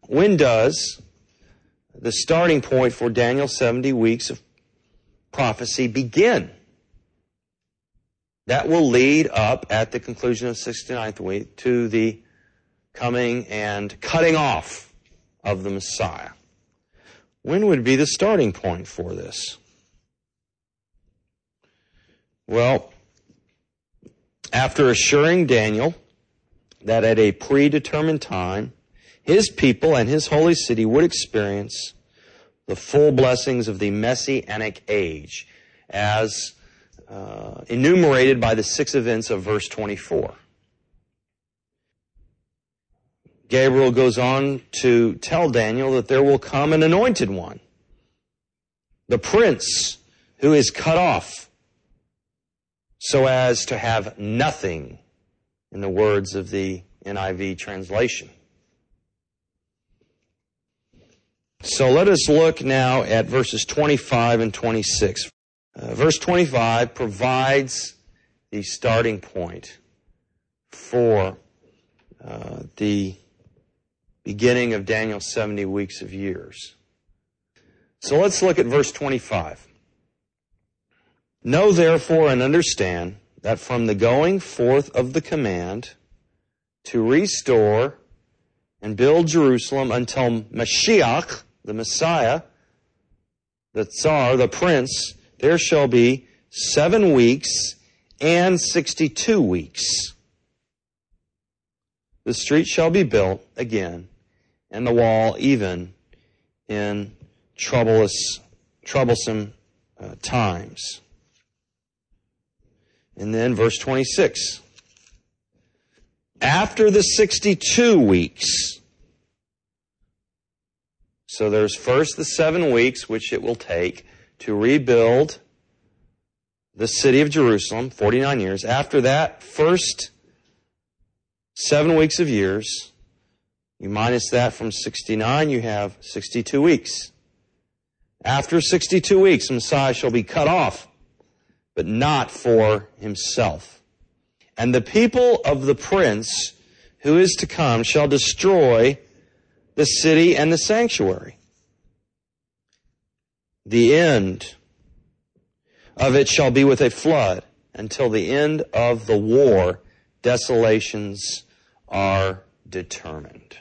when does the starting point for Daniel's 70 weeks of prophecy begin? That will lead up at the conclusion of the 69th week to the coming and cutting off of the Messiah. When would be the starting point for this? Well, after assuring Daniel that at a predetermined time, his people and his holy city would experience the full blessings of the Messianic age, as enumerated by the 6 events of verse 24. Gabriel goes on to tell Daniel that there will come an anointed one, the prince who is cut off, so as to have nothing, in the words of the NIV translation. So let us look now at verses 25 and 26. Verse 25 provides the starting point for the beginning of Daniel's 70 weeks of years. So let's look at verse 25. Know therefore and understand that from the going forth of the command to restore and build Jerusalem until Mashiach, the Messiah, the Tsar, the Prince, there shall be 7 weeks and 62 weeks. The street shall be built again, and the wall even in troublesome times. And then verse 26. After the 62 weeks. So there's first the 7 weeks which it will take to rebuild the city of Jerusalem, 49 years. After that first 7 weeks of years, you minus that from 69, you have 62 weeks. After 62 weeks, the Messiah shall be cut off, but not for himself. And the people of the prince who is to come shall destroy the city and the sanctuary. The end of it shall be with a flood. Until the end of the war, desolations are determined.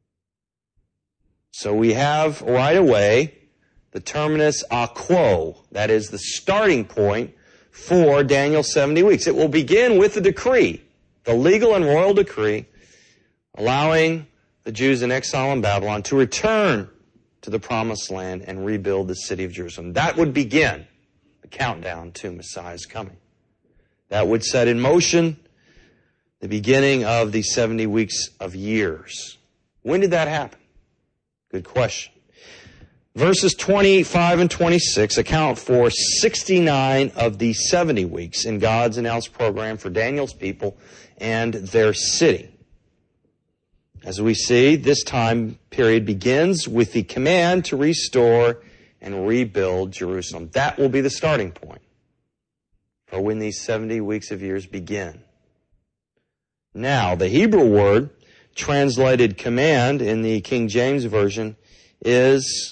So we have right away the terminus a quo, that is the starting point for Daniel's 70 weeks. It will begin with the decree, the legal and royal decree, allowing the Jews in exile in Babylon to return to the promised land and rebuild the city of Jerusalem. That would begin the countdown to Messiah's coming. That would set in motion the beginning of the 70 weeks of years. When did that happen? Good question. Verses 25 and 26 account for 69 of the 70 weeks in God's announced program for Daniel's people and their city. As we see, this time period begins with the command to restore and rebuild Jerusalem. That will be the starting point for when these 70 weeks of years begin. Now, the Hebrew word translated command in the King James Version is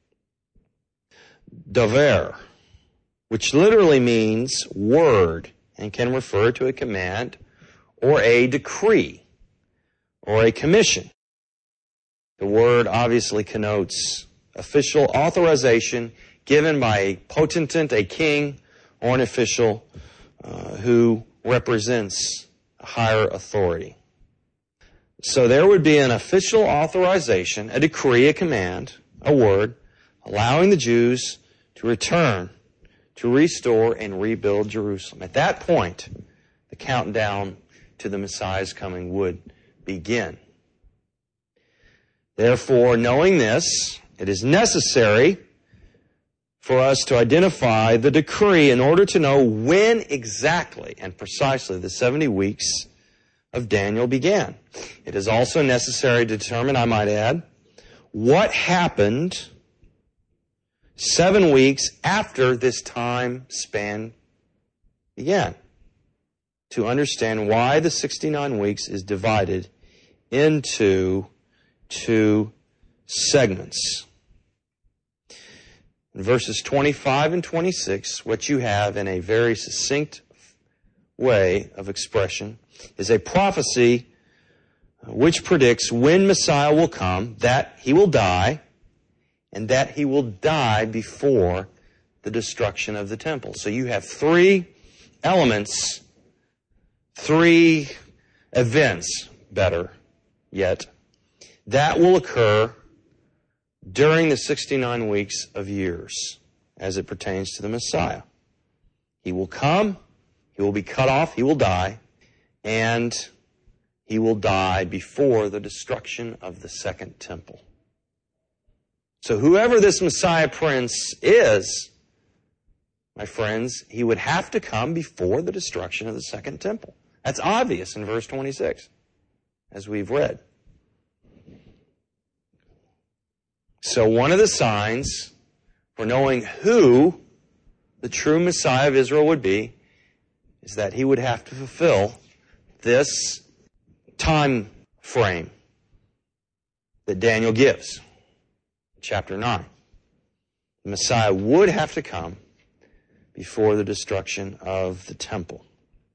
daver, which literally means word and can refer to a command or a decree or a commission. The word obviously connotes official authorization given by a potentate, a king, or an official who represents a higher authority. So there would be an official authorization, a decree, a command, a word, allowing the Jews to return, to restore and rebuild Jerusalem. At that point, the countdown to the Messiah's coming would begin. Therefore, knowing this, it is necessary for us to identify the decree in order to know when exactly and precisely the 70 weeks of Daniel began. It is also necessary to determine, I might add, what happened 7 weeks after this time span began, to understand why the 69 weeks is divided into 2 segments. In verses 25 and 26, what you have in a very succinct way of expression is a prophecy which predicts when Messiah will come, that he will die, and that he will die before the destruction of the temple. So you have three elements, three events, better yet, that will occur during the 69 weeks of years as it pertains to the Messiah. He will come, he will be cut off, he will die, and he will die before the destruction of the second temple. So whoever this Messiah Prince is, my friends, he would have to come before the destruction of the second temple. That's obvious in verse 26, as we've read. So one of the signs for knowing who the true Messiah of Israel would be is that he would have to fulfill this time frame that Daniel gives. Chapter 9. The Messiah would have to come before the destruction of the temple.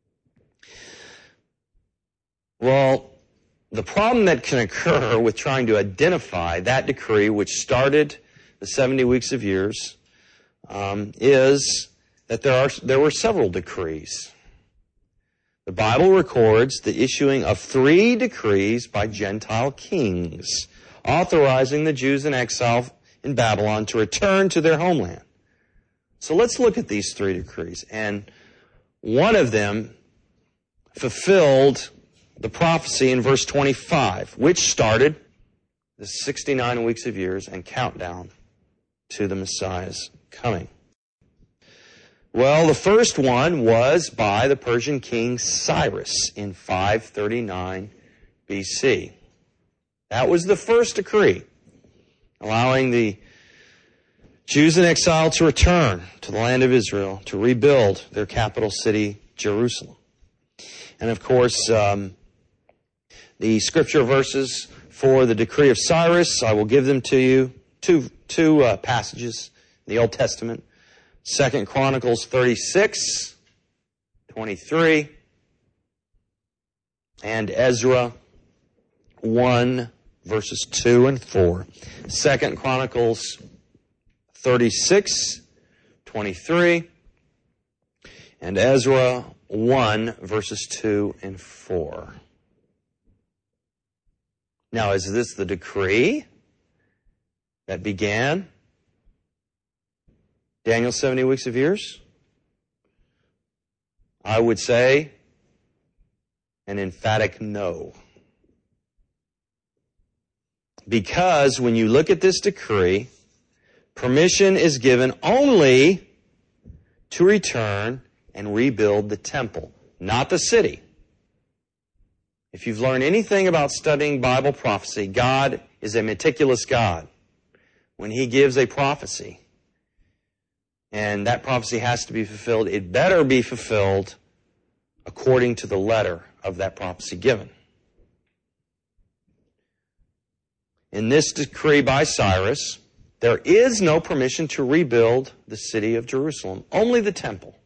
Well, the problem that can occur with trying to identify that decree which started the 70 weeks of years is that there were several decrees. The Bible records the issuing of 3 decrees by Gentile kings, authorizing the Jews in exile in Babylon to return to their homeland. So let's look at these 3 decrees. And one of them fulfilled the prophecy in verse 25, which started the 69 weeks of years and countdown to the Messiah's coming. Well, the first one was by the Persian king Cyrus in 539 BC. That was the first decree, allowing the Jews in exile to return to the land of Israel to rebuild their capital city, Jerusalem. And of course, the scripture verses for the decree of Cyrus, I will give them to you. Two passages in the Old Testament. 2 Chronicles 36, 23, and Ezra 1, verses 2 and 4. 2 Chronicles 36, 23, and Ezra 1, verses 2 and 4. Now, is this the decree that began Daniel's 70 weeks of years? I would say an emphatic no. Because when you look at this decree, permission is given only to return and rebuild the temple, not the city. If you've learned anything about studying Bible prophecy, God is a meticulous God. When He gives a prophecy, and that prophecy has to be fulfilled, it better be fulfilled according to the letter of that prophecy given. In this decree by Cyrus, there is no permission to rebuild the city of Jerusalem, only the temple.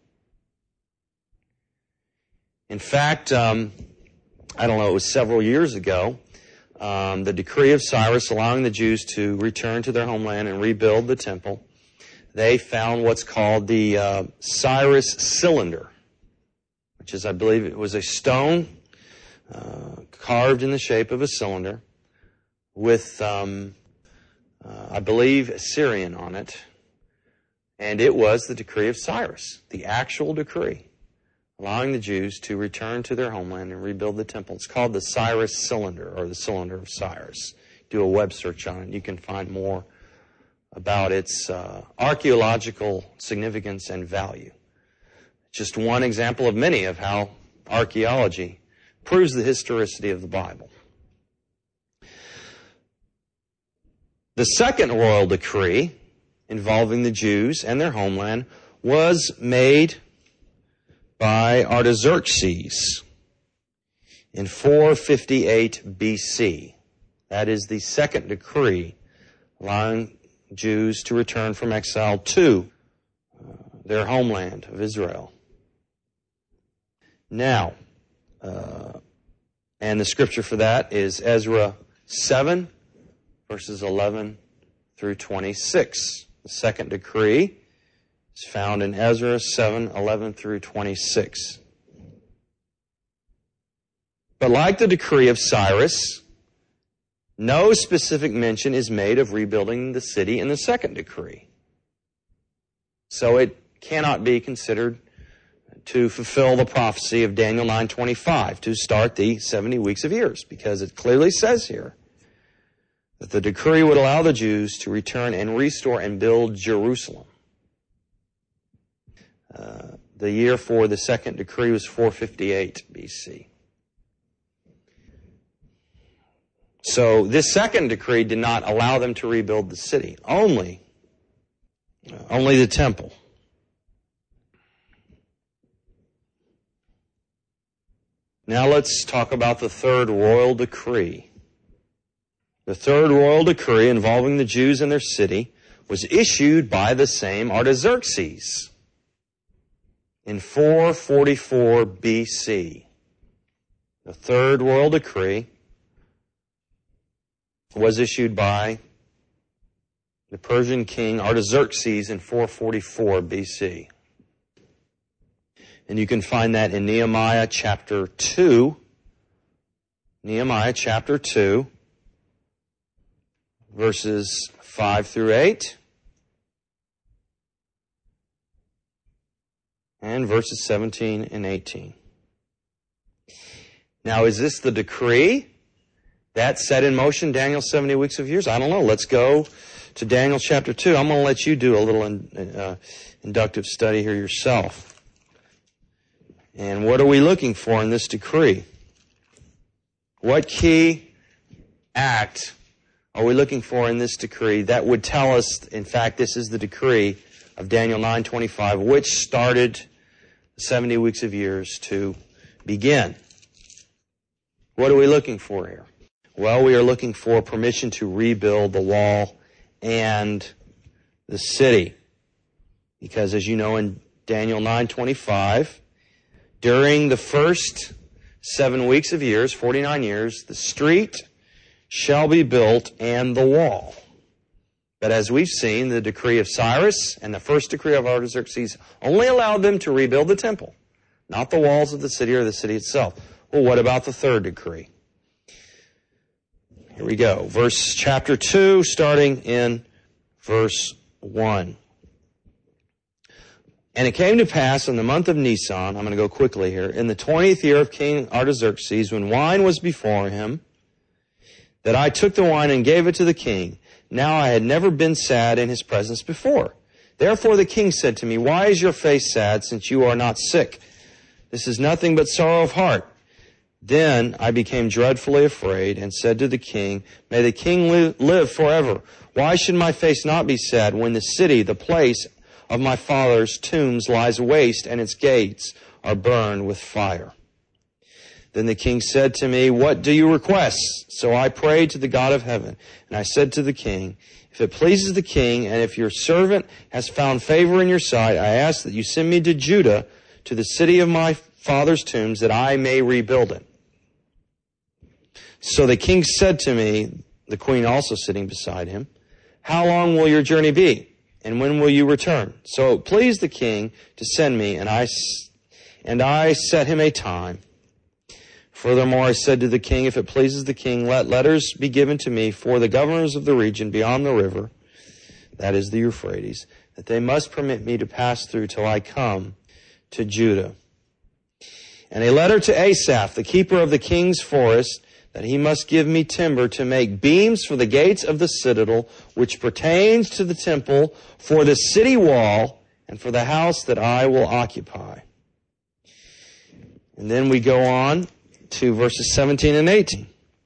In fact, I don't know, it was several years ago, the decree of Cyrus allowing the Jews to return to their homeland and rebuild the temple, they found what's called the Cyrus cylinder, which is, I believe, it was a stone carved in the shape of a cylinder with, I believe, Assyrian on it. And it was the decree of Cyrus, the actual decree, allowing the Jews to return to their homeland and rebuild the temple. It's called the Cyrus cylinder, or the cylinder of Cyrus. Do a web search on it. You can find more about its archaeological significance and value. Just one example of many of how archaeology proves the historicity of the Bible. The second royal decree involving the Jews and their homeland was made by Artaxerxes in 458 BC. That is the second decree allowing Jews to return from exile to their homeland of Israel. Now, and the scripture for that is Ezra 7, verses 11 through 26. The second decree is found in Ezra 7, 11 through 26. But like the decree of Cyrus, no specific mention is made of rebuilding the city in the second decree. So it cannot be considered to fulfill the prophecy of Daniel 9:25 to start the 70 weeks of years, because it clearly says here that the decree would allow the Jews to return and restore and build Jerusalem. The year for the second decree was 458 BC. So this second decree did not allow them to rebuild the city, only the temple. Now let's talk about the third royal decree. The third royal decree involving the Jews and their city was issued by the same Artaxerxes in 444 BC. The third royal decree was issued by the Persian king Artaxerxes in 444 BC. And you can find that in Nehemiah chapter 2. Nehemiah chapter 2, verses 5 through 8. And verses 17 and 18. Now, is this the decree that set in motion Daniel's 70 weeks of years? I don't know. Let's go to Daniel chapter 2. I'm going to let you do a little inductive study here yourself. And what are we looking for in this decree? What key act are we looking for in this decree that would tell us, in fact, this is the decree of Daniel 9:25, which started 70 weeks of years to begin? What are we looking for here? Well, we are looking for permission to rebuild the wall and the city. Because as you know in Daniel 9:25, during the first 7 weeks of years, 49 years, the street shall be built and the wall. But as we've seen, the decree of Cyrus and the first decree of Artaxerxes only allowed them to rebuild the temple, not the walls of the city or the city itself. Well, what about the third decree? Here we go. Chapter 2, starting in verse 1. And it came to pass in the month of Nisan, I'm going to go quickly here, in the 20th year of King Artaxerxes, when wine was before him, that I took the wine and gave it to the king. Now I had never been sad in his presence before. Therefore the king said to me, Why is your face sad, since you are not sick? This is nothing but sorrow of heart. Then I became dreadfully afraid and said to the king, May the king live forever. Why should my face not be sad when the city, the place of my father's tombs, lies waste and its gates are burned with fire? Then the king said to me, What do you request? So I prayed to the God of heaven, and I said to the king, If it pleases the king, and if your servant has found favor in your sight, I ask that you send me to Judah, to the city of my father's tombs, that I may rebuild it. So the king said to me, the queen also sitting beside him, How long will your journey be? And when will you return? So it pleased the king to send me, and I set him a time. Furthermore, I said to the king, If it pleases the king, let letters be given to me for the governors of the region beyond the river, that is the Euphrates, that they must permit me to pass through till I come to Judah. And a letter to Asaph, the keeper of the king's forest, that he must give me timber to make beams for the gates of the citadel, which pertains to the temple, for the city wall, and for the house that I will occupy. And then we go on to verses 17 and 18.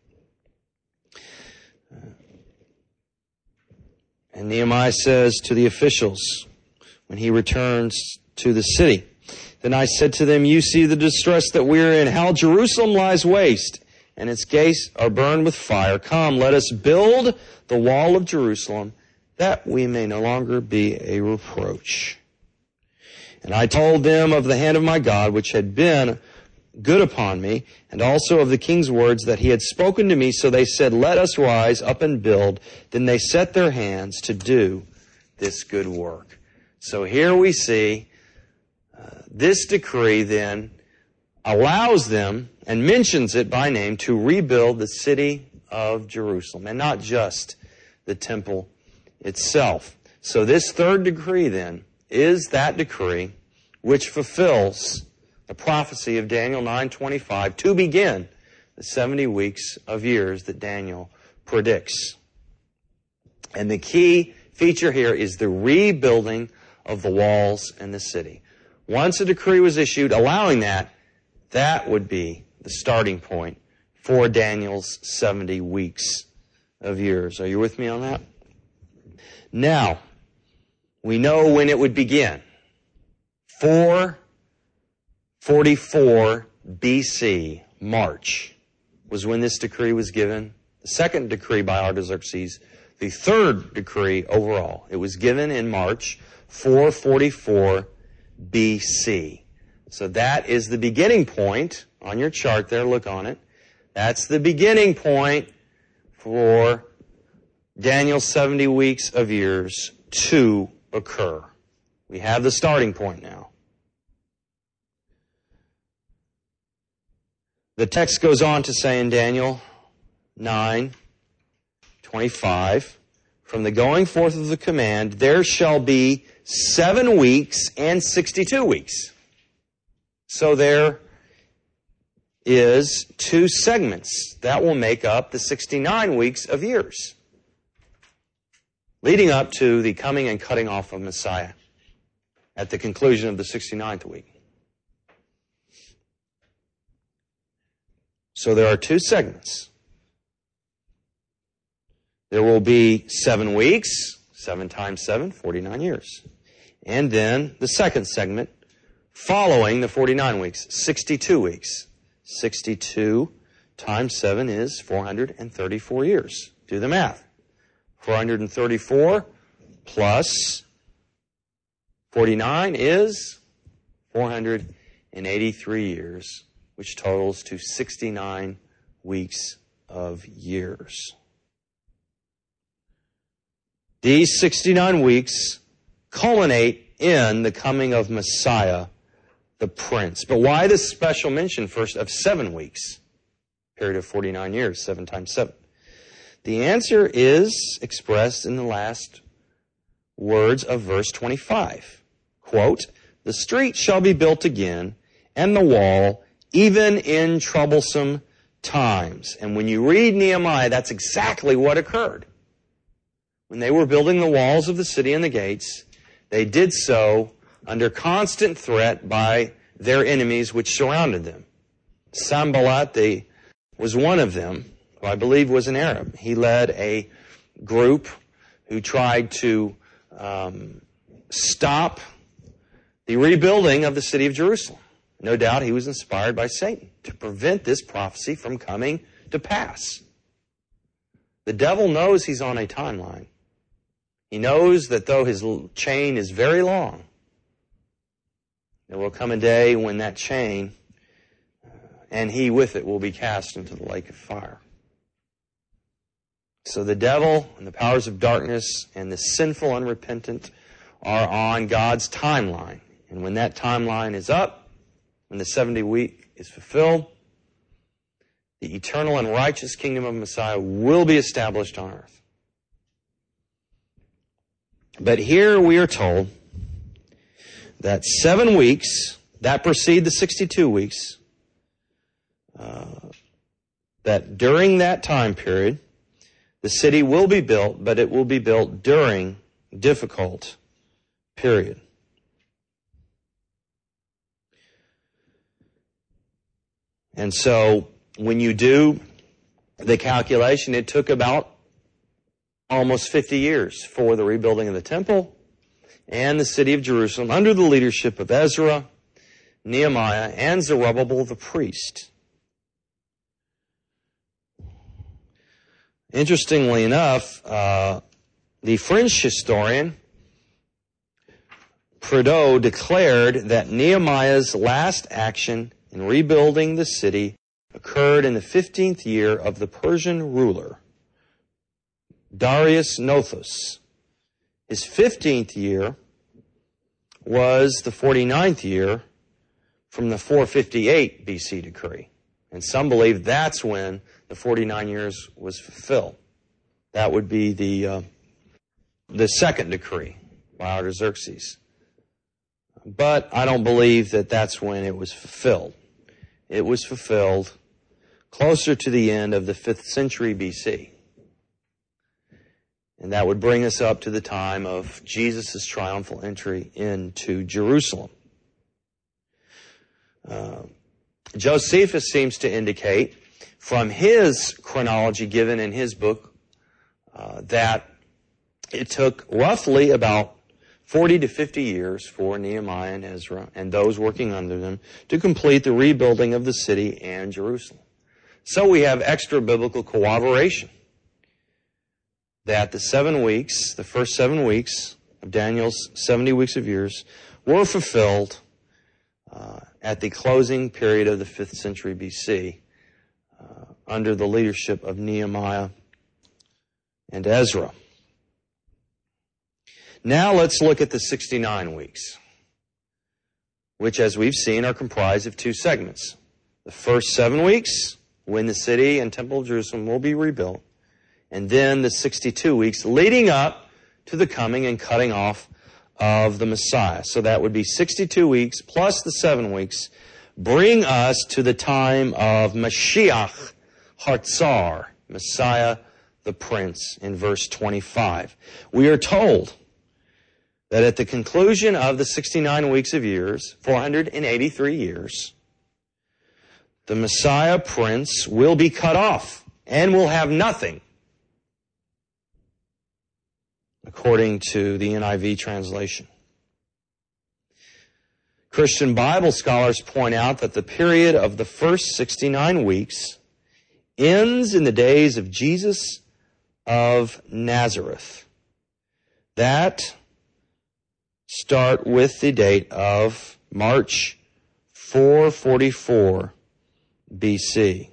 And Nehemiah says to the officials, when he returns to the city, Then I said to them, You see the distress that we are in, how Jerusalem lies waste, and its gates are burned with fire. Come, let us build the wall of Jerusalem, that we may no longer be a reproach. And I told them of the hand of my God, which had been good upon me, and also of the king's words that he had spoken to me. So they said, let us rise up and build. Then they set their hands to do this good work. So here we see this decree then allows them and mentions it by name to rebuild the city of Jerusalem, and not just the temple itself. So this third decree then is that decree which fulfills the prophecy of Daniel 9:25 to begin the 70 weeks of years that Daniel predicts. And the key feature here is the rebuilding of the walls and the city. Once a decree was issued allowing that, that would be the starting point for Daniel's 70 weeks of years. Are you with me on that? Now, we know when it would begin. 444 BC, March, was when this decree was given. The second decree by Artaxerxes, the third decree overall. It was given in March 444 BC. So that is the beginning point on your chart there. Look on it. That's the beginning point for Daniel's 70 weeks of years to occur. We have the starting point now. The text goes on to say in Daniel 9:25, from the going forth of the command, there shall be 7 weeks and 62 weeks. So there is 2 segments that will make up the 69 weeks of years, leading up to the coming and cutting off of Messiah at the conclusion of the 69th week. So there are 2 segments. There will be 7 weeks, 7 times 7, 49 years. And then the second segment, following the 49 weeks, 62 weeks. 62 times 7 is 434 years. Do the math. 434 plus 49 is 483 years, which totals to 69 weeks of years. These 69 weeks culminate in the coming of Messiah, the Prince. But why this special mention first of 7 weeks? Period of 49 years, 7 times 7. The answer is expressed in the last words of verse 25. Quote, the street shall be built again, and the wall, even in troublesome times. And when you read Nehemiah, that's exactly what occurred. When they were building the walls of the city and the gates, they did so under constant threat by their enemies which surrounded them. Sanballat was one of them, who I believe was an Arab. He led a group who tried to stop the rebuilding of the city of Jerusalem. No doubt he was inspired by Satan to prevent this prophecy from coming to pass. The devil knows he's on a timeline. He knows that though his chain is very long, there will come a day when that chain and he with it will be cast into the lake of fire. So the devil and the powers of darkness and the sinful unrepentant are on God's timeline. And when that timeline is up, when the 70 week is fulfilled, the eternal and righteous kingdom of Messiah will be established on earth. But here we are told that 7 weeks, that precede the 62 weeks, that during that time period, the city will be built, but it will be built during a difficult period. And so when you do the calculation, it took about almost 50 years for the rebuilding of the temple and the city of Jerusalem under the leadership of Ezra, Nehemiah, and Zerubbabel the priest. Interestingly enough, the French historian Prideaux declared that Nehemiah's last action in rebuilding the city occurred in the 15th year of the Persian ruler, Darius Nothus. His 15th year was the 49th year from the 458 BC decree. And some believe that's when the 49 years was fulfilled. That would be the second decree by Artaxerxes. But I don't believe that that's when it was fulfilled. It was fulfilled closer to the end of the 5th century BC. And that would bring us up to the time of Jesus' triumphal entry into Jerusalem. Josephus seems to indicate from his chronology given in his book that it took roughly about 40 to 50 years for Nehemiah and Ezra and those working under them to complete the rebuilding of the city and Jerusalem. So we have extra biblical corroboration that the first 7 weeks of Daniel's 70 weeks of years were fulfilled at the closing period of the 5th century BC under the leadership of Nehemiah and Ezra. Now let's look at the 69 weeks, which, as we've seen, are comprised of 2 segments. The first 7 weeks, when the city and temple of Jerusalem will be rebuilt, and then the 62 weeks leading up to the coming and cutting off of the Messiah. So that would be 62 weeks plus the 7 weeks, bring us to the time of Mashiach Hatzar, Messiah the Prince, in verse 25. We are told that at the conclusion of the 69 weeks of years, 483 years, the Messiah Prince will be cut off and will have nothing, according to the NIV translation. Christian Bible scholars point out that the period of the first 69 weeks ends in the days of Jesus of Nazareth. That start with the date of March 444 BC.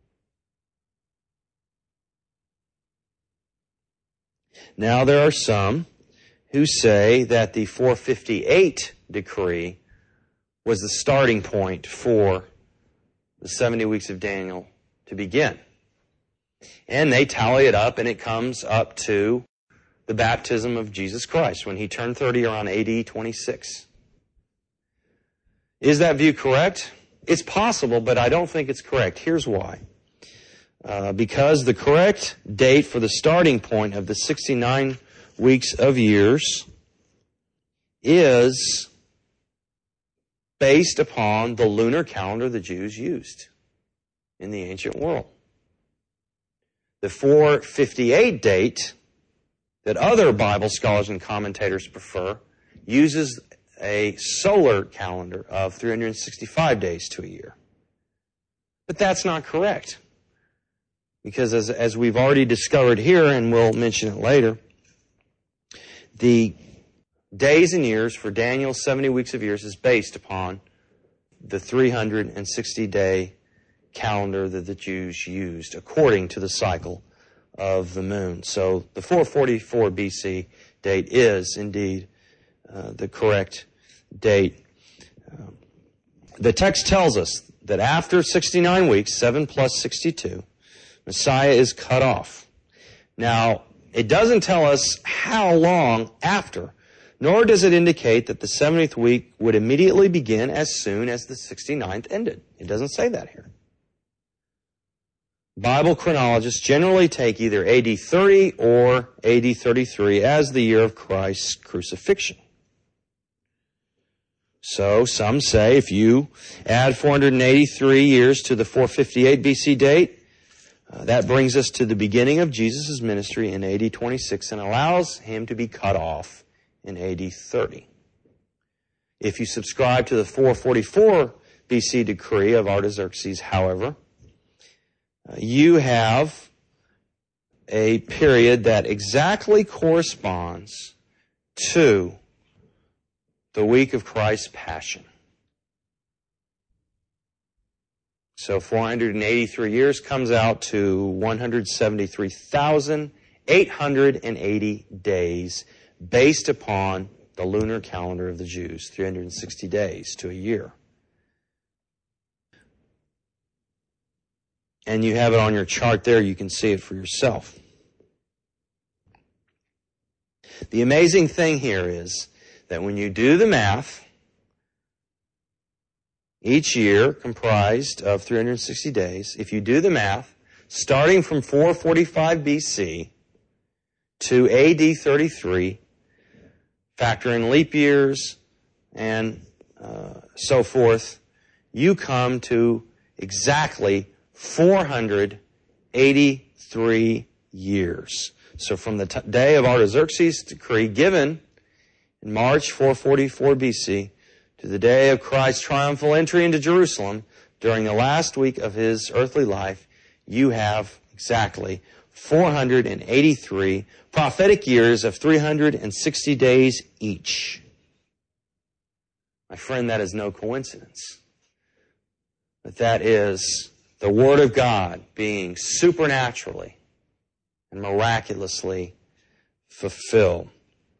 Now there are some who say that the 458 decree was the starting point for the 70 weeks of Daniel to begin. And they tally it up, and it comes up to the baptism of Jesus Christ when he turned 30 around AD 26. Is that view correct? It's possible, but I don't think it's correct. Here's why. Because the correct date for the starting point of the 69 weeks of years is based upon the lunar calendar the Jews used in the ancient world. The 458 date that other Bible scholars and commentators prefer uses a solar calendar of 365 days to a year. But that's not correct. Because as we've already discovered here, and we'll mention it later, the days and years for Daniel's 70 weeks of years is based upon the 360-day calendar that the Jews used according to the cycle of the moon. So the 444 BC date is indeed the correct date. The text tells us that after 69 weeks, 7 plus 62, Messiah is cut off. Now, it doesn't tell us how long after, nor does it indicate that the 70th week would immediately begin as soon as the 69th ended. It doesn't say that here. Bible chronologists generally take either AD 30 or AD 33 as the year of Christ's crucifixion. So some say if you add 483 years to the 458 BC date, that brings us to the beginning of Jesus' ministry in AD 26 and allows him to be cut off in AD 30. If you subscribe to the 444 BC decree of Artaxerxes, however, you have a period that exactly corresponds to the week of Christ's Passion. So 483 years comes out to 173,880 days based upon the lunar calendar of the Jews, 360 days to a year. And you have it on your chart there. You can see it for yourself. The amazing thing here is that when you do the math, each year comprised of 360 days, if you do the math, starting from 445 BC to AD 33, factor in leap years and so forth, you come to exactly 483 years. So from the day of Artaxerxes' decree given in March 444 BC to the day of Christ's triumphal entry into Jerusalem during the last week of his earthly life, you have exactly 483 prophetic years of 360 days each. My friend, that is no coincidence. But that is the Word of God being supernaturally and miraculously fulfilled.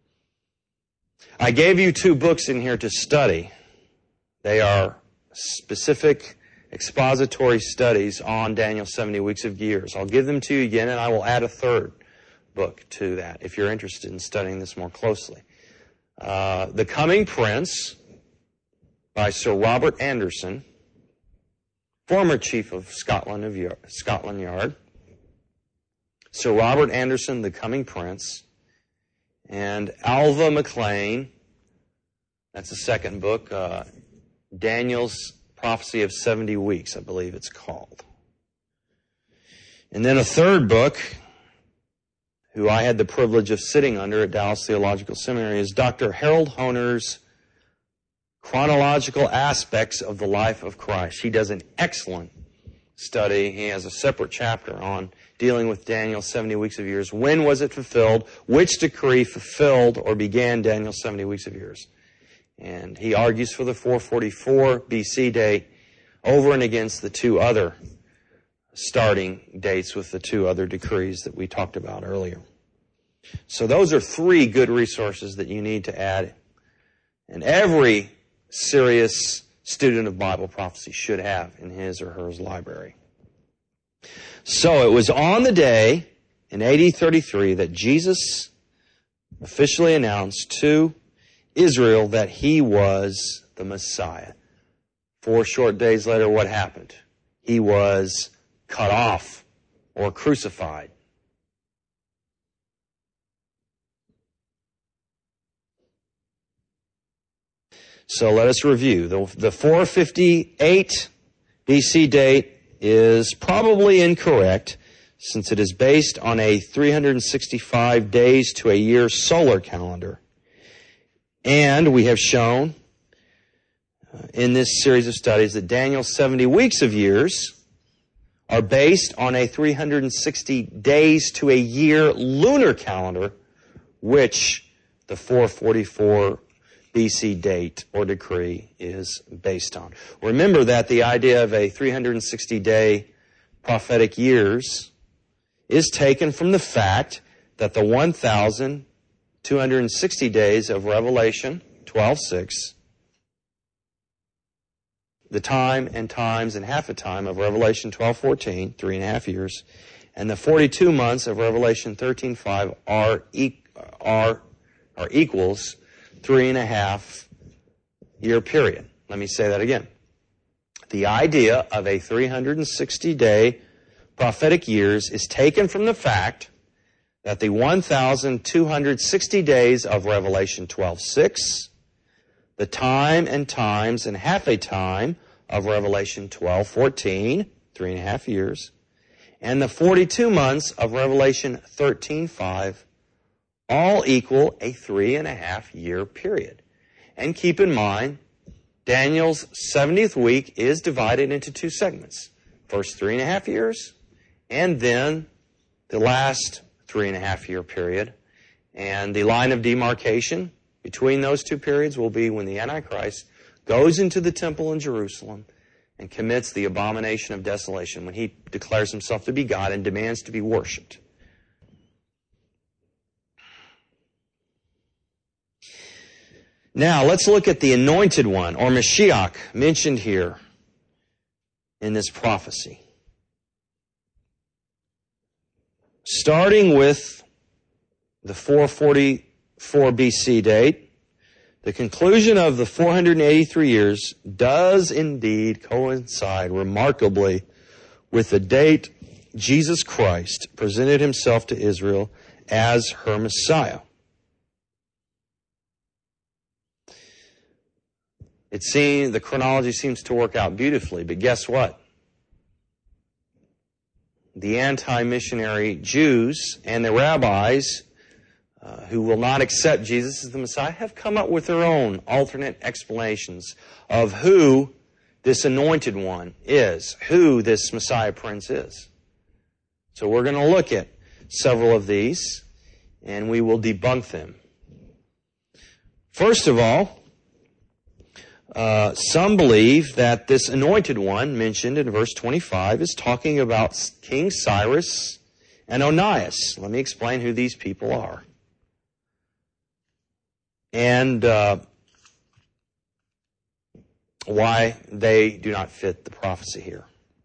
I gave you 2 books in here to study. They are specific expository studies on Daniel's 70 weeks of years. I'll give them to you again, and I will add a 3rd book to that if you're interested in studying this more closely. The Coming Prince by Sir Robert Anderson, former Chief of Scotland Yard. Sir Robert Anderson, The Coming Prince. And Alva McLean, that's the 2nd book, Daniel's Prophecy of 70 Weeks, I believe it's called. And then a 3rd book, who I had the privilege of sitting under at Dallas Theological Seminary, is Dr. Harold Honer's Chronological Aspects of the Life of Christ. He does an excellent study. He has a separate chapter on dealing with Daniel's 70 weeks of years. When was it fulfilled? Which decree fulfilled or began Daniel's 70 weeks of years? And he argues for the 444 BC date over and against the 2 other starting dates with the 2 other decrees that we talked about earlier. So those are 3 good resources that you need to add. And every serious student of Bible prophecy should have in his or her library. So it was on the day in AD 33 that Jesus officially announced to Israel that he was the Messiah. 4 short days later, what happened? He was cut off or crucified. So let us review. The 458 BC date is probably incorrect, since it is based on a 365 days to a year solar calendar. And we have shown in this series of studies that Daniel's 70 weeks of years are based on a 360 days to a year lunar calendar, which the 444 BC date or decree is based on. Remember that the idea of a 360-day prophetic years is taken from the fact that the 1,260 days of Revelation 12:6, the time and times and half a time of Revelation 12:14, 3.5 years, and the 42 months of Revelation 13:5 are equals 3.5 year period. Let me say that again. The idea of a 360-day prophetic years is taken from the fact that the 1,260 days of Revelation 12:6, the time and times and half a time of Revelation 12:14, 3.5 years, and the 42 months of Revelation 13:5 all equal a 3.5 year period. And keep in mind, Daniel's 70th week is divided into 2 segments. First 3.5 years, and then the last 3.5-year period. And the line of demarcation between those two periods will be when the Antichrist goes into the temple in Jerusalem and commits the abomination of desolation, when he declares himself to be God and demands to be worshipped. Now, let's look at the anointed one, or Mashiach, mentioned here in this prophecy. Starting with the 444 BC date, the conclusion of the 483 years does indeed coincide remarkably with the date Jesus Christ presented himself to Israel as her Messiah. The chronology seems to work out beautifully, but guess what? The anti-missionary Jews and the rabbis who will not accept Jesus as the Messiah have come up with their own alternate explanations of who this anointed one is, who this Messiah Prince is. So we're going to look at several of these, and we will debunk them. First of all, some believe that this anointed one mentioned in verse 25 is talking about King Cyrus and Onias. Let me explain who these people are. And why they do not fit the prophecy here.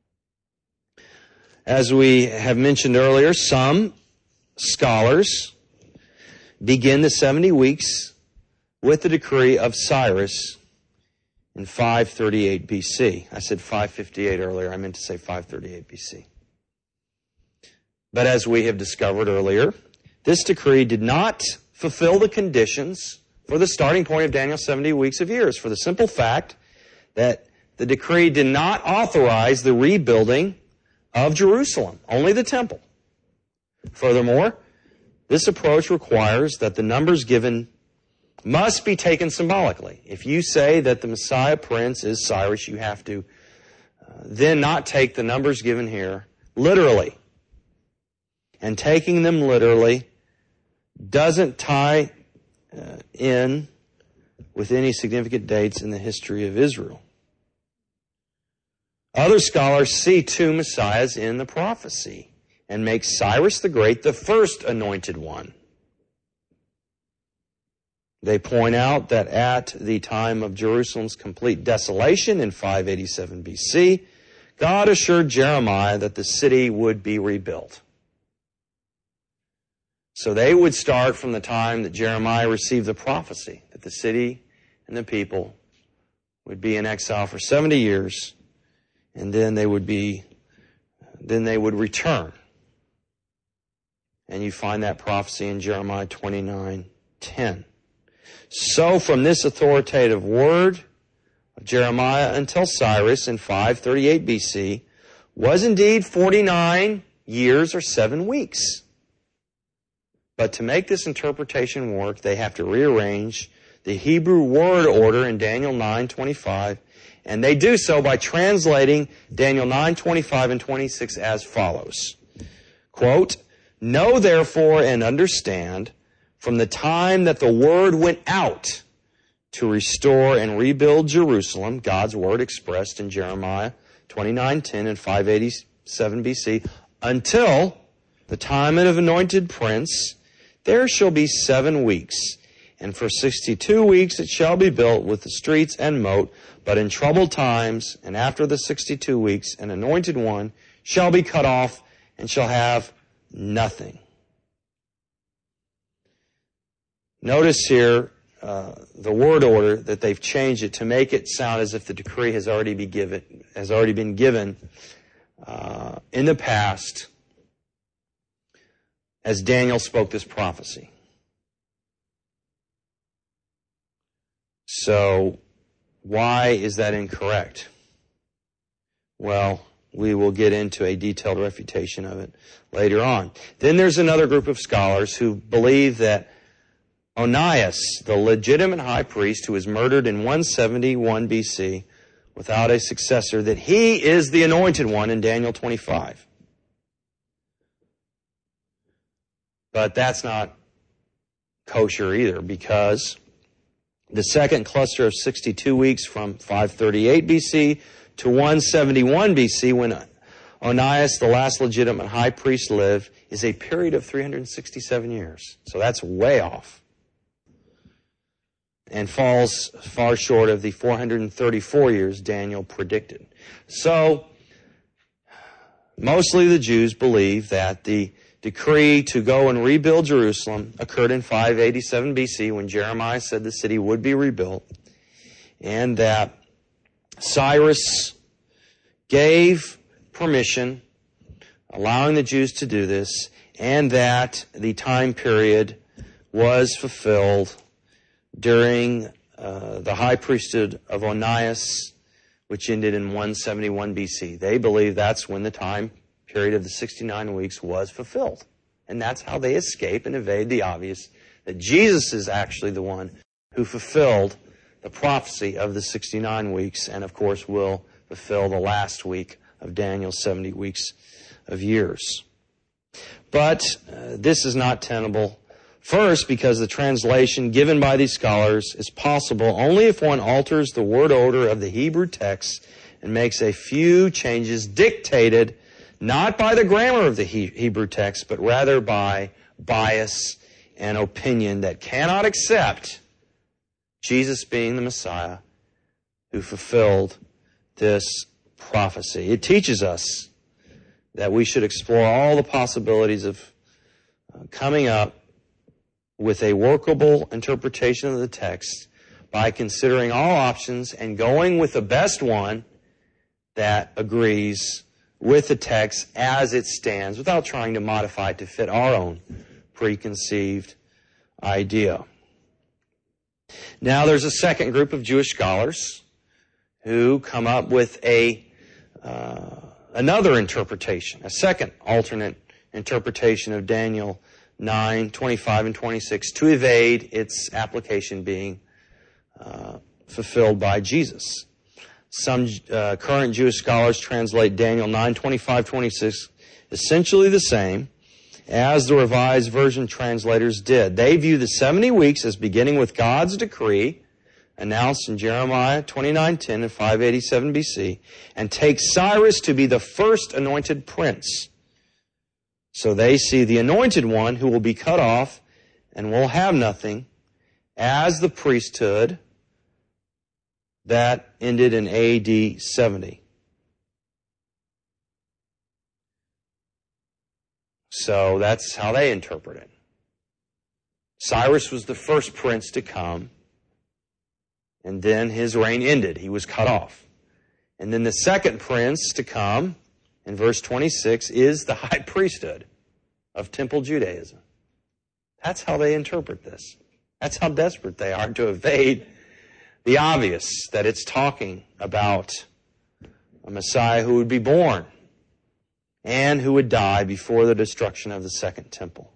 As we have mentioned earlier, some scholars begin the 70 weeks with the decree of Cyrus in 538 BC. I said 558 earlier. I meant to say 538 BC. But as we have discovered earlier, this decree did not fulfill the conditions for the starting point of Daniel's 70 weeks of years, for the simple fact that the decree did not authorize the rebuilding of Jerusalem, only the temple. Furthermore, this approach requires that the numbers given must be taken symbolically. If you say that the Messiah Prince is Cyrus, you have to then not take the numbers given here literally. And taking them literally doesn't tie in with any significant dates in the history of Israel. Other scholars see two messiahs in the prophecy and make Cyrus the Great the first anointed one. They point out that at the time of Jerusalem's complete desolation in 587 BC, God assured Jeremiah that the city would be rebuilt. So they would start from the time that Jeremiah received the prophecy that the city and the people would be in exile for 70 years, and then they would return. And you find that prophecy in Jeremiah 29:10. So from this authoritative word of Jeremiah until Cyrus in 538 BC was indeed 49 years or 7 weeks. But to make this interpretation work, they have to rearrange the Hebrew word order in Daniel 9:25, and they do so by translating Daniel 9:25 and 26 as follows. Quote, "Know therefore and understand, from the time that the word went out to restore and rebuild Jerusalem," God's word expressed in Jeremiah 29:10 and 587 BC, "until the time of anointed prince, there shall be 7 weeks, and for 62 weeks it shall be built with the streets and moat, but in troubled times, and after the 62 weeks, an anointed one shall be cut off and shall have nothing." Notice here the word order that they've changed it to make it sound as if the decree has already been given in the past as Daniel spoke this prophecy. So, why is that incorrect? Well, we will get into a detailed refutation of it later on. Then there's another group of scholars who believe that Onias, the legitimate high priest who was murdered in 171 BC without a successor, that he is the anointed one in Daniel 25. But that's not kosher either, because the second cluster of 62 weeks from 538 BC to 171 BC, when Onias, the last legitimate high priest, lived, is a period of 367 years. So that's way off, and falls far short of the 434 years Daniel predicted. So, mostly the Jews believe that the decree to go and rebuild Jerusalem occurred in 587 BC, when Jeremiah said the city would be rebuilt, and that Cyrus gave permission, allowing the Jews to do this, and that the time period was fulfilled during the high priesthood of Onias, which ended in 171 BC. They believe that's when the time period of the 69 weeks was fulfilled. And that's how they escape and evade the obvious, that Jesus is actually the one who fulfilled the prophecy of the 69 weeks, and of course will fulfill the last week of Daniel's 70 weeks of years. But this is not tenable. First, because the translation given by these scholars is possible only if one alters the word order of the Hebrew text and makes a few changes dictated not by the grammar of the Hebrew text, but rather by bias and opinion that cannot accept Jesus being the Messiah who fulfilled this prophecy. It teaches us that we should explore all the possibilities of coming up with a workable interpretation of the text by considering all options and going with the best one that agrees with the text as it stands, without trying to modify it to fit our own preconceived idea. Now, there's a second group of Jewish scholars who come up with another interpretation, a second alternate interpretation of Daniel 9, 25, and 26 to evade its application being fulfilled by Jesus. Some current Jewish scholars translate Daniel 9, 25, 26 essentially the same as the Revised Version translators did. They view the 70 weeks as beginning with God's decree announced in Jeremiah 29:10 and 587 BC, and take Cyrus to be the first anointed prince. So they see the anointed one who will be cut off and will have nothing as the priesthood that ended in AD 70. So that's how they interpret it. Cyrus was the first prince to come, and then his reign ended. He was cut off. And then the second prince to come, in verse 26, is the high priesthood of Temple Judaism. That's how they interpret this. That's how desperate they are to evade the obvious, that it's talking about a Messiah who would be born and who would die before the destruction of the second temple.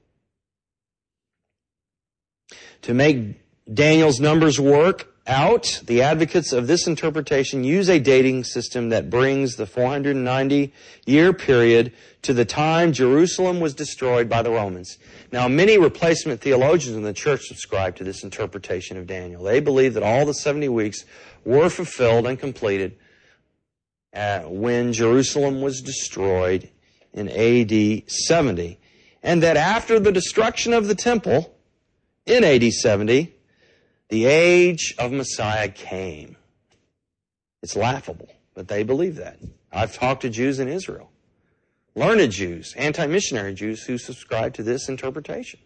To make Daniel's numbers work out, the advocates of this interpretation use a dating system that brings the 490-year period to the time Jerusalem was destroyed by the Romans. Now, many replacement theologians in the church subscribe to this interpretation of Daniel. They believe that all the 70 weeks were fulfilled and completed when Jerusalem was destroyed in AD 70, and that after the destruction of the temple in AD 70, the age of Messiah came. It's laughable, but they believe that. I've talked to Jews in Israel, learned Jews, anti-missionary Jews who subscribe to this interpretation.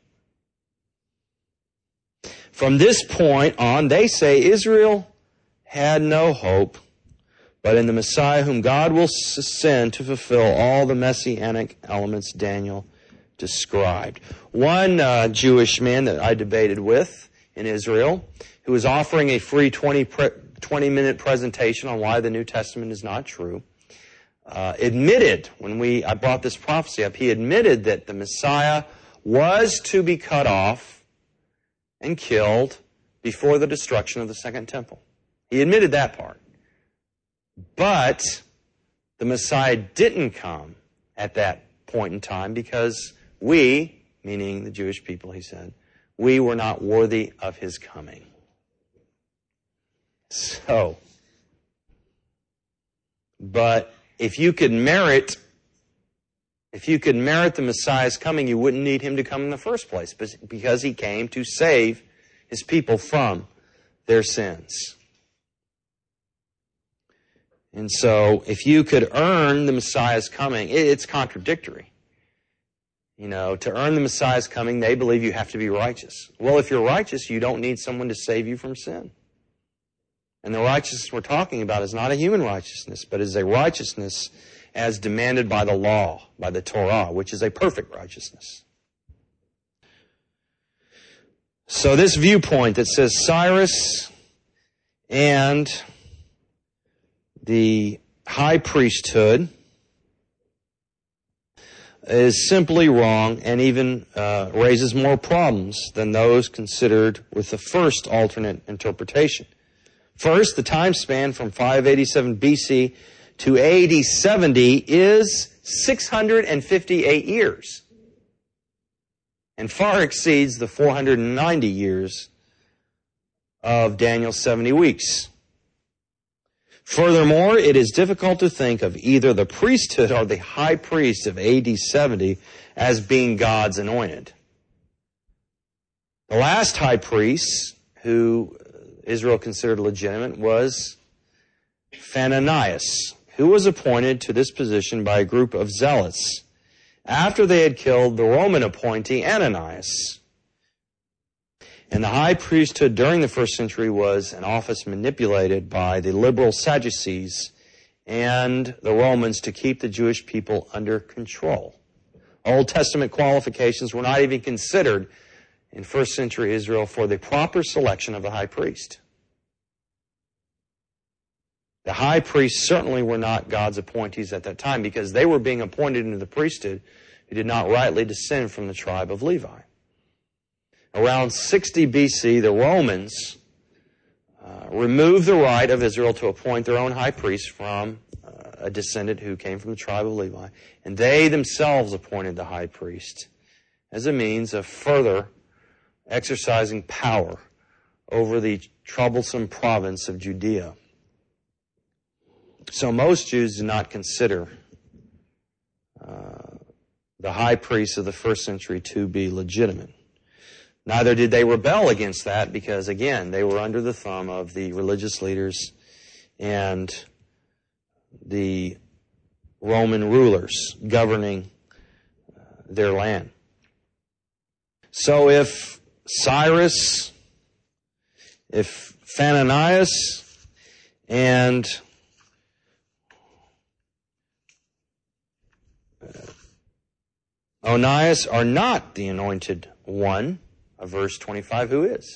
From this point on, they say Israel had no hope, but in the Messiah whom God will send to fulfill all the messianic elements Daniel described. One Jewish man that I debated with in Israel, who was offering a free 20-minute presentation on why the New Testament is not true, admitted, when I brought this prophecy up, he admitted that the Messiah was to be cut off and killed before the destruction of the second temple. He admitted that part. But the Messiah didn't come at that point in time because we, meaning the Jewish people, he said, we were not worthy of his coming. So, but if you could merit the Messiah's coming, you wouldn't need him to come in the first place, because he came to save his people from their sins. And so, if you could earn the Messiah's coming, it's contradictory. You know, to earn the Messiah's coming, they believe you have to be righteous. Well, if you're righteous, you don't need someone to save you from sin. And the righteousness we're talking about is not a human righteousness, but is a righteousness as demanded by the law, by the Torah, which is a perfect righteousness. So this viewpoint that says Cyrus and the high priesthood is simply wrong and even raises more problems than those considered with the first alternate interpretation. First, the time span from 587 BC to AD 70 is 658 years, and far exceeds the 490 years of Daniel's 70 weeks. Furthermore, it is difficult to think of either the priesthood or the high priest of AD 70 as being God's anointed. The last high priest who Israel considered legitimate was Phananias, who was appointed to this position by a group of zealots after they had killed the Roman appointee Ananias. And the high priesthood during the first century was an office manipulated by the liberal Sadducees and the Romans to keep the Jewish people under control. Old Testament qualifications were not even considered in first century Israel for the proper selection of the high priest. The high priests certainly were not God's appointees at that time, because they were being appointed into the priesthood who did not rightly descend from the tribe of Levi. Around 60 BC, the Romans removed the right of Israel to appoint their own high priest from a descendant who came from the tribe of Levi. And they themselves appointed the high priest as a means of further exercising power over the troublesome province of Judea. So most Jews do not consider the high priests of the first century to be legitimate. Neither did they rebel against that, because, again, they were under the thumb of the religious leaders and the Roman rulers governing their land. So if Cyrus, if Phananias, and Onias are not the anointed one of verse 25, who is?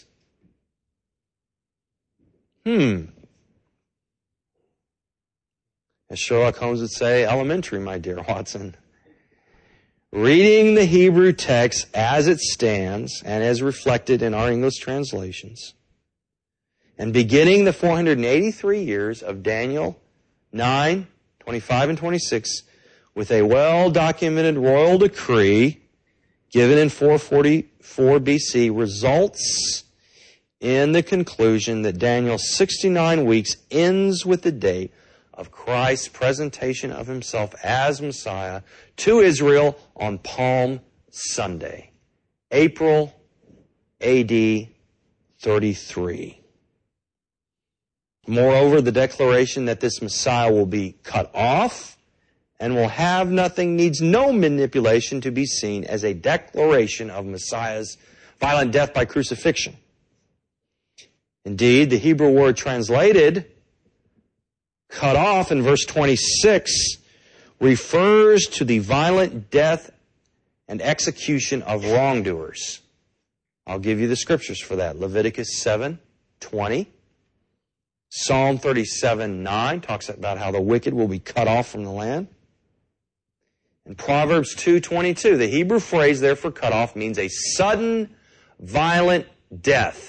As Sherlock Holmes would say, elementary, my dear Watson. Reading the Hebrew text as it stands and as reflected in our English translations, and beginning the 483 years of Daniel 9, 25, and 26, with a well-documented royal decree given in 444 BC, results in the conclusion that Daniel's 69 weeks ends with the date of Christ's presentation of himself as Messiah to Israel on Palm Sunday, April AD 33. Moreover, the declaration that this Messiah will be cut off and will have nothing needs no manipulation to be seen as a declaration of Messiah's violent death by crucifixion. Indeed, the Hebrew word translated cut off in verse 26 refers to the violent death and execution of wrongdoers. I'll give you the scriptures for that. Leviticus 7:20. Psalm 37:9 talks about how the wicked will be cut off from the land. And Proverbs 2:22, the Hebrew phrase there for cut off means a sudden, violent death.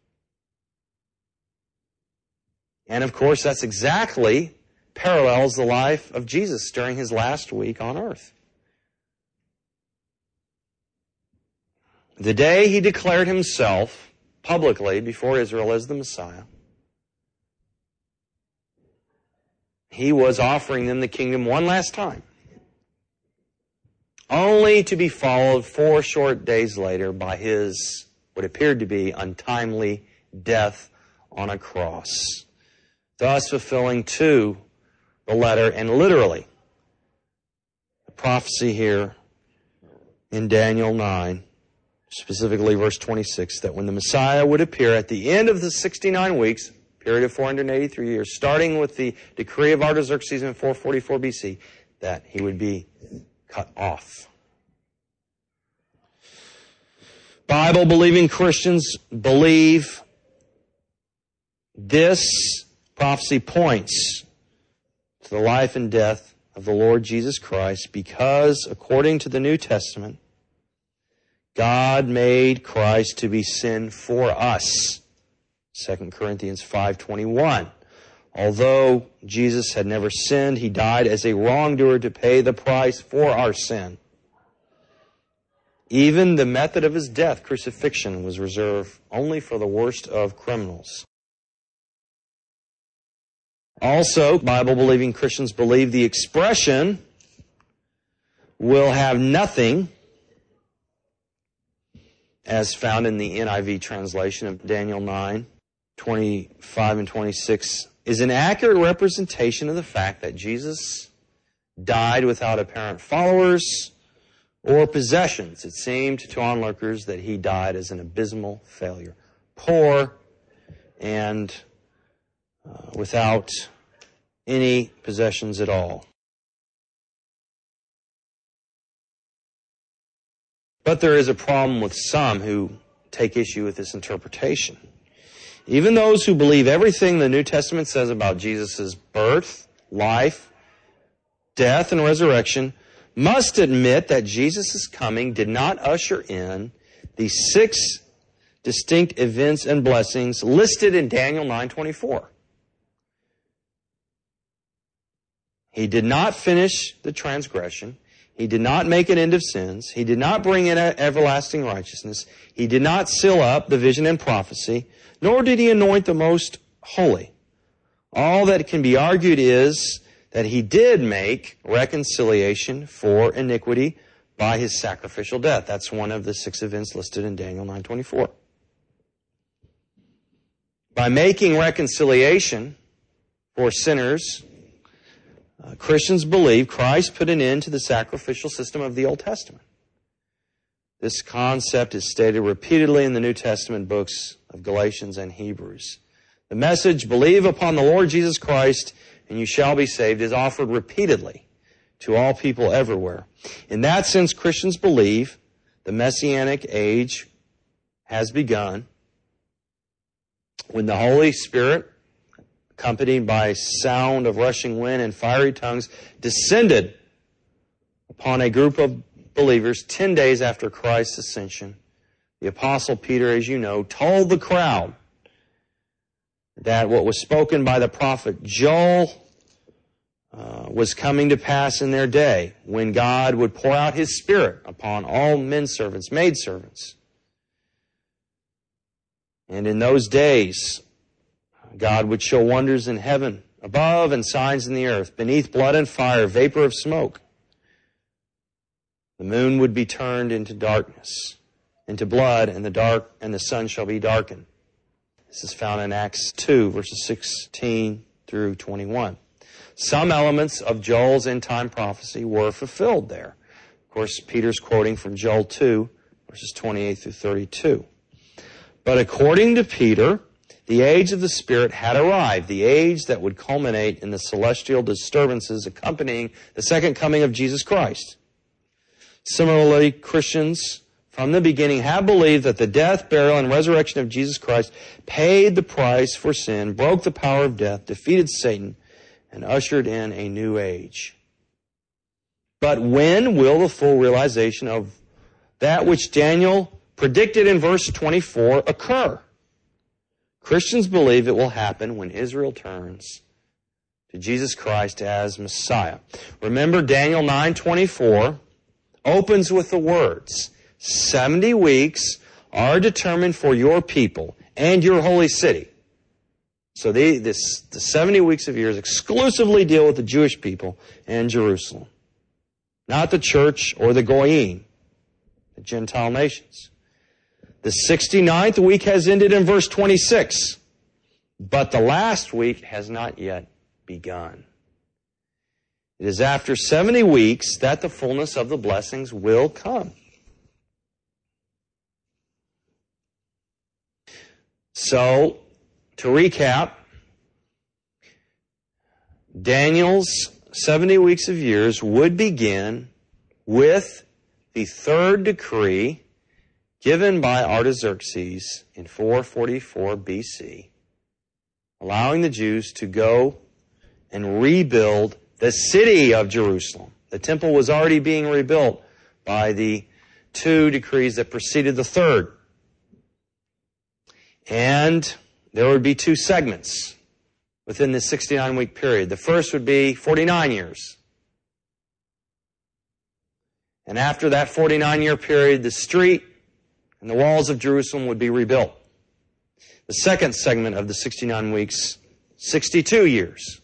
And of course, that's exactly parallels the life of Jesus during his last week on earth. The day he declared himself publicly before Israel as the Messiah, he was offering them the kingdom one last time, only to be followed 4 short days later by his, what appeared to be, untimely death on a cross, thus fulfilling to the letter and literally the prophecy here in Daniel 9, specifically verse 26, that when the Messiah would appear at the end of the 69 weeks, period of 483 years, starting with the decree of Artaxerxes in 444 BC, that he would be cut off. Bible-believing Christians believe this prophecy points to the life and death of the Lord Jesus Christ because, according to the New Testament, God made Christ to be sin for us. 2 Corinthians 5:21. Although Jesus had never sinned, he died as a wrongdoer to pay the price for our sin. Even the method of his death, crucifixion, was reserved only for the worst of criminals. Also, Bible-believing Christians believe the expression will have nothing, as found in the NIV translation of Daniel 9, 25 and 26, is an accurate representation of the fact that Jesus died without apparent followers or possessions. It seemed to onlookers that he died as an abysmal failure, poor and without any possessions at all. But there is a problem with some who take issue with this interpretation. Even those who believe everything the New Testament says about Jesus' birth, life, death, and resurrection must admit that Jesus' coming did not usher in the 6 distinct events and blessings listed in Daniel 9:24. He did not finish the transgression. He did not make an end of sins. He did not bring in everlasting righteousness. He did not seal up the vision and prophecy, nor did he anoint the most holy. All that can be argued is that he did make reconciliation for iniquity by his sacrificial death. That's one of the 6 events listed in Daniel 9:24. By making reconciliation for sinners, Christians believe Christ put an end to the sacrificial system of the Old Testament. This concept is stated repeatedly in the New Testament books of Galatians and Hebrews. The message, believe upon the Lord Jesus Christ and you shall be saved, is offered repeatedly to all people everywhere. In that sense, Christians believe the Messianic age has begun when the Holy Spirit, accompanied by sound of rushing wind and fiery tongues, descended upon a group of believers 10 days after Christ's ascension. The Apostle Peter, as you know, told the crowd that what was spoken by the prophet Joel was coming to pass in their day, when God would pour out his Spirit upon all men servants, maid servants. And in those days, God would show wonders in heaven above and signs in the earth, beneath blood and fire, vapor of smoke. The moon would be turned into darkness, into blood, and the sun shall be darkened. This is found in Acts 2, verses 16 through 21. Some elements of Joel's end-time prophecy were fulfilled there. Of course, Peter's quoting from Joel 2, verses 28 through 32. But according to Peter, the age of the Spirit had arrived, the age that would culminate in the celestial disturbances accompanying the second coming of Jesus Christ. Similarly, Christians from the beginning have believed that the death, burial, and resurrection of Jesus Christ paid the price for sin, broke the power of death, defeated Satan, and ushered in a new age. But when will the full realization of that which Daniel predicted in verse 24 occur? Christians believe it will happen when Israel turns to Jesus Christ as Messiah. Remember, Daniel 9:24 opens with the words, 70 weeks are determined for your people and your holy city. So the 70 weeks of years exclusively deal with the Jewish people and Jerusalem. Not the church or the Goyim, the Gentile nations. The 69th week has ended in verse 26, but the last week has not yet begun. It is after 70 weeks that the fullness of the blessings will come. So, to recap, Daniel's 70 weeks of years would begin with the third decree given by Artaxerxes in 444 BC, allowing the Jews to go and rebuild the city of Jerusalem. The temple was already being rebuilt by the two decrees that preceded the third. And there would be two segments within the 69-week period. The first would be 49 years. And after that 49-year period, the street and the walls of Jerusalem would be rebuilt. The second segment of the 69 weeks, 62 years.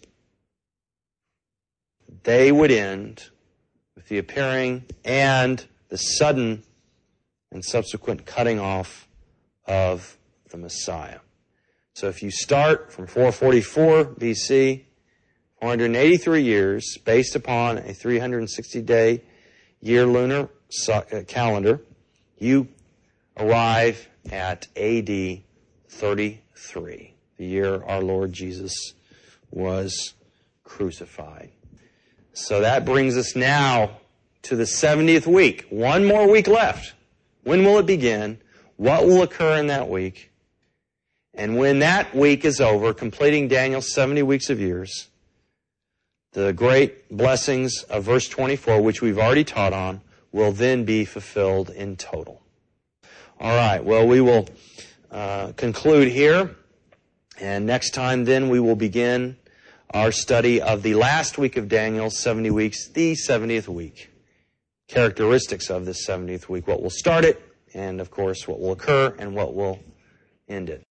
They would end with the appearing and the sudden and subsequent cutting off of the Messiah. So if you start from 444 BC, 483 years, based upon a 360-day year lunar calendar, you arrive at AD 33, the year our Lord Jesus was crucified. So that brings us now to the 70th week. One more week left. When will it begin? What will occur in that week? And when that week is over, completing Daniel's 70 weeks of years, the great blessings of verse 24, which we've already taught on, will then be fulfilled in total. All right, well, we will conclude here. And next time then we will begin our study of the last week of Daniel's 70 weeks, the 70th week. Characteristics of this 70th week, what will start it, and of course what will occur and what will end it.